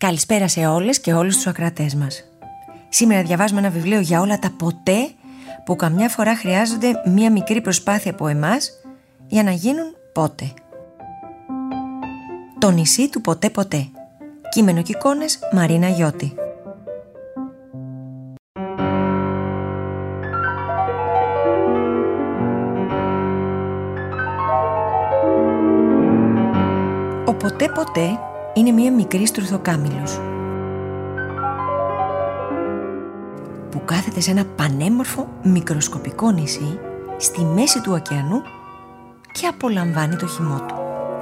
Καλησπέρα σε όλες και όλους τους ακροατές μας. Σήμερα διαβάζουμε ένα βιβλίο για όλα τα ποτέ που καμιά φορά χρειάζονται μία μικρή προσπάθεια από εμάς για να γίνουν πότε. Το νησί του ποτέ ποτέ. Κείμενο και εικόνες Μαρίνα Γιώτη. Ο ποτέ ποτέ είναι μία μικρή στρουθοκάμιλος που κάθεται σε ένα πανέμορφο μικροσκοπικό νησί στη μέση του ωκεανού και απολαμβάνει το χυμό του.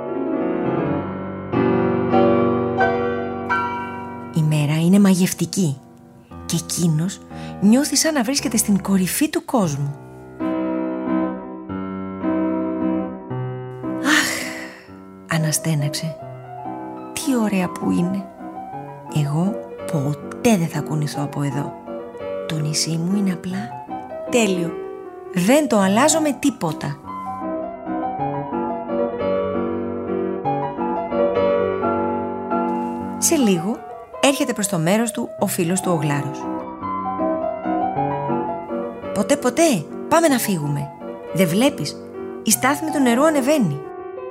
Η μέρα είναι μαγευτική και εκείνος νιώθει σαν να βρίσκεται στην κορυφή του κόσμου. Αχ, αναστέναξε. Τι ωραία που είναι. Εγώ ποτέ δεν θα κουνηθώ από εδώ. Το νησί μου είναι απλά τέλειο. Δεν το αλλάζω με τίποτα. Σε λίγο έρχεται προς το μέρος του ο φίλος του ο Γλάρος. Ποτέ ποτέ, πάμε να φύγουμε. Δεν βλέπεις, η στάθμη του νερού ανεβαίνει.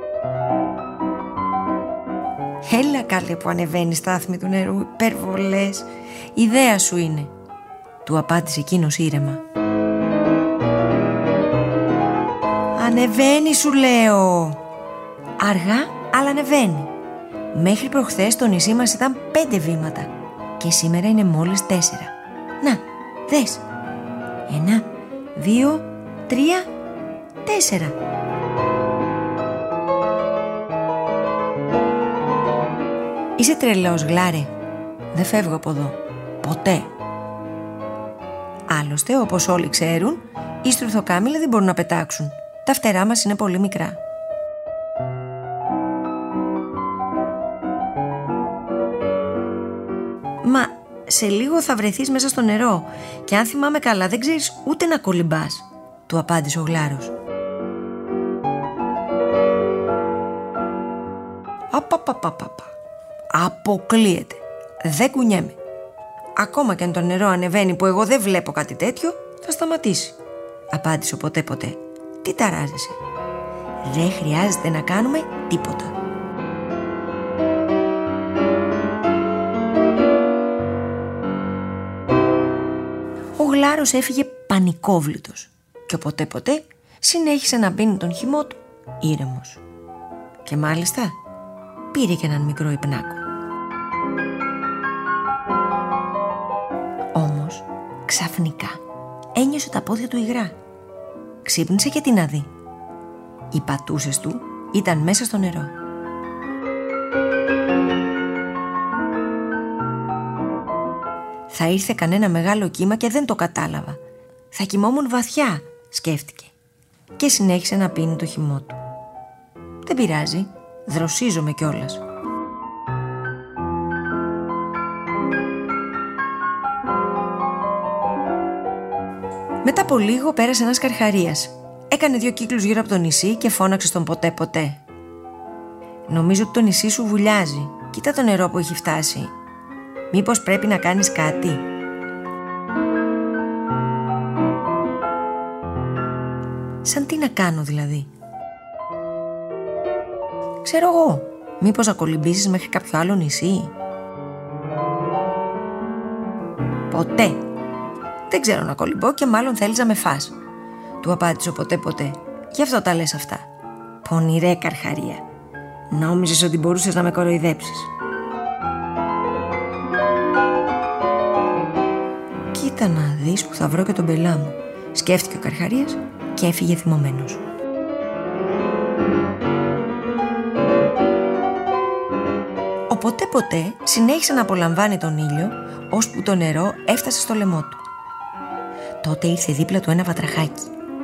Έλα καλέ που ανεβαίνει η στάθμη του νερού, υπερβολές. Ιδέα σου είναι, του απάντησε εκείνος ήρεμα. Ανεβαίνει σου λέω. Αργά αλλά ανεβαίνει. Μέχρι προχθές το νησί μας ήταν 5 βήματα και σήμερα είναι μόλις 4. Να, δες. 1, 2, 3, 4. Είσαι τρελός Γλάρε. Δεν φεύγω από εδώ. Ποτέ. Άλλωστε, όπως όλοι ξέρουν, οι στρουθοκάμιλοι δεν μπορούν να πετάξουν. Τα φτερά μας είναι πολύ μικρά. Μα σε λίγο θα βρεθείς μέσα στο νερό και αν θυμάμαι καλά δεν ξέρεις ούτε να κολυμπάς, του απάντησε ο Γλάρος. Απαπαπαπαπα. Αποκλείεται. Δεν κουνιέμαι. Ακόμα και αν το νερό ανεβαίνει που εγώ δεν βλέπω κάτι τέτοιο, θα σταματήσει, απάντησε ο ποτέ ποτέ. Τι ταράζεσαι. Δεν χρειάζεται να κάνουμε τίποτα. Ο Γλάρος έφυγε πανικόβλητος και ο ποτέ ποτέ συνέχισε να πίνει τον χυμό του ήρεμος. Και μάλιστα πήρε και έναν μικρό υπνάκο. Όμως ξαφνικά ένιωσε τα πόδια του υγρά. Ξύπνησε και τι να δει. Οι πατούσες του ήταν μέσα στο νερό. Θα ήρθε κανένα μεγάλο κύμα και δεν το κατάλαβα. Θα κοιμόμουν βαθιά, σκέφτηκε. Και συνέχισε να πίνει το χυμό του. Δεν πειράζει, δροσίζομαι κιόλας. Μετά από λίγο πέρασε ένας καρχαρίας. Έκανε 2 κύκλους γύρω από το νησί και φώναξε στον ποτέ ποτέ. Νομίζω ότι το νησί σου βουλιάζει. Κοίτα το νερό που έχει φτάσει. Μήπως πρέπει να κάνεις κάτι. Σαν τι να κάνω δηλαδή. Ξέρω εγώ, μήπως να κολυμπήσεις μέχρι κάποιο άλλο νησί. Ποτέ. Δεν ξέρω να κολυμπώ και μάλλον θέλεις να με φας, του απάντησε ο ποτέ ποτέ. Γι' αυτό τα λες αυτά. Πονηρέ καρχαρία. Νόμιζες ότι μπορούσες να με κοροϊδέψεις. Κοίτα να δεις που θα βρω και τον πελά μου, σκέφτηκε ο καρχαρίας και έφυγε θυμωμένος. Ο ποτέ ποτέ συνέχισε να απολαμβάνει τον ήλιο ώσπου το νερό έφτασε στο λαιμό του. Τότε ήρθε δίπλα του ένα βατραχάκι.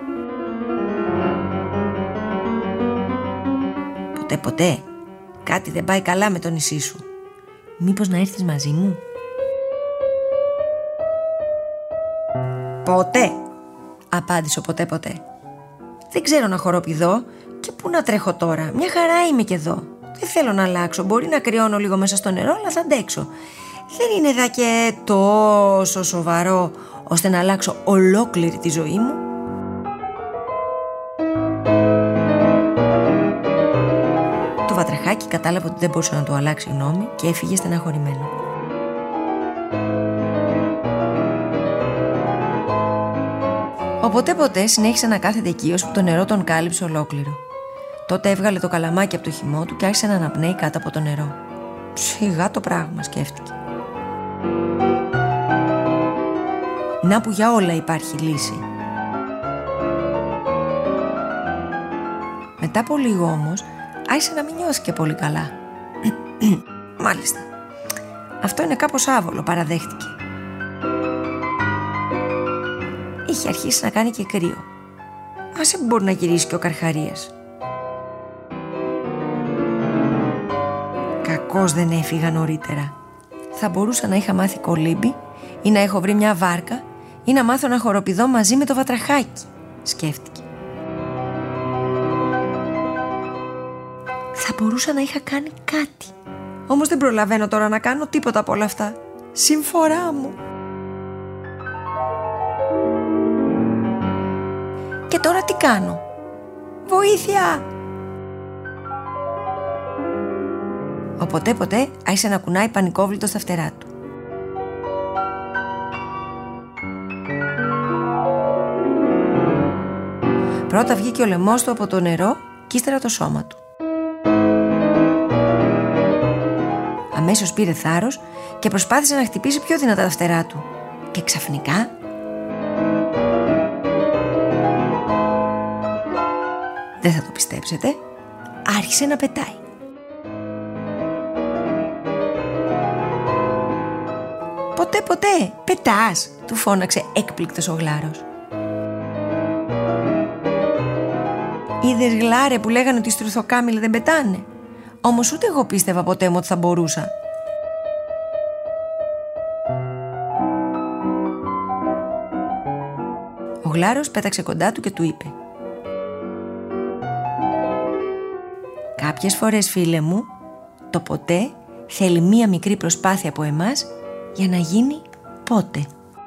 Ποτέ ποτέ, κάτι δεν πάει καλά με το νησί σου. Μήπως να έρθεις μαζί μου. Ποτέ, απάντησε ο ποτέ ποτέ. Δεν ξέρω να χοροπηδώ και πού να τρέχω τώρα. Μια χαρά είμαι και εδώ. Δεν θέλω να αλλάξω. Μπορεί να κρυώνω λίγο μέσα στο νερό, αλλά θα αντέξω. Δεν είναι δα και τόσο σοβαρό ώστε να αλλάξω ολόκληρη τη ζωή μου. Το βατραχάκι κατάλαβε ότι δεν μπορούσε να του αλλάξει γνώμη και έφυγε στεναχωρημένο. Οπότε ποτέ συνέχισε να κάθεται εκεί ώσπου το νερό τον κάλυψε ολόκληρο. Τότε έβγαλε το καλαμάκι από το χυμό του και άρχισε να αναπνέει κάτω από το νερό. Σιγά το πράγμα, σκέφτηκε. Να που για όλα υπάρχει λύση. Μετά από λίγο όμως άρχισε να μην νιώσει και πολύ καλά. Μάλιστα. Αυτό είναι κάπως άβολο, παραδέχτηκε. Είχε αρχίσει να κάνει και κρύο. Άσε που μπορεί να γυρίσει και ο Καρχαρίας. Κακώς δεν έφυγα νωρίτερα. Θα μπορούσα να είχα μάθει κολύμπι ή να έχω βρει μια βάρκα ή να μάθω να χοροπηδώ μαζί με το βατραχάκι, σκέφτηκε. Θα μπορούσα να είχα κάνει κάτι. Όμως δεν προλαβαίνω τώρα να κάνω τίποτα από όλα αυτά. Συμφορά μου. Και τώρα τι κάνω? Βοήθεια! Οπότε ποτέ άρχισε να κουνάει πανικόβλητο στα φτερά του. Πρώτα βγήκε ο λαιμός του από το νερό και ύστερα το σώμα του. Αμέσως πήρε θάρρος και προσπάθησε να χτυπήσει πιο δυνατά τα φτερά του. Και ξαφνικά δεν θα το πιστέψετε, άρχισε να πετάει. Ποτέ, πετάς, του φώναξε έκπληκτος ο Γλάρος. Είδες, Γλάρε, που λέγανε ότι οι στρουθοκάμιλοι δεν πετάνε? Όμως ούτε εγώ πίστευα ποτέ μου ότι θα μπορούσα. Ο Γλάρος πέταξε κοντά του και του είπε: κάποιες φορές, φίλε μου, το ποτέ θέλει μία μικρή προσπάθεια από εμάς για να γίνει πότε.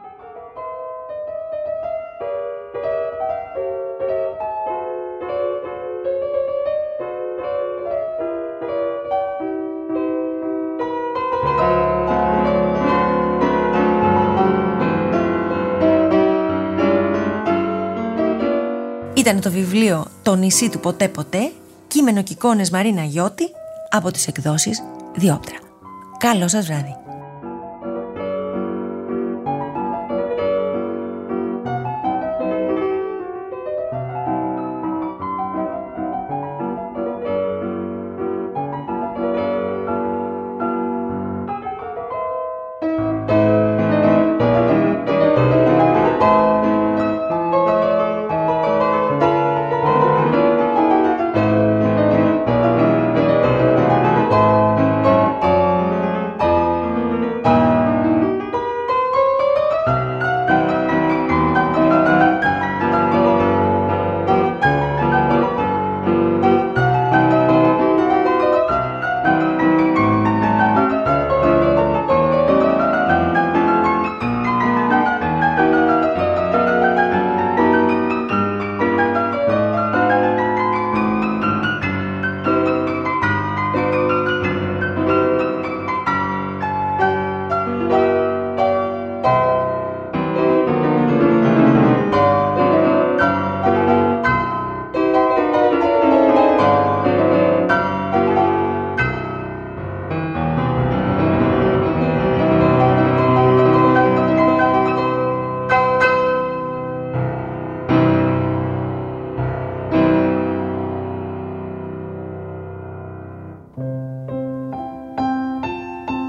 Ήταν το βιβλίο «Το νησί του ποτέ ποτέ», κείμενο και εικόνες Μαρίνα Γιώτη, από τις εκδόσεις Διόπτρα. Καλό σας βράδυ.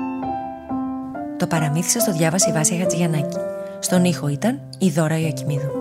Το παραμύθι σας το διάβασε η Βάσια Χατζηγιαννάκη. Στον ήχο ήταν η Δώρα Ιακημίδου.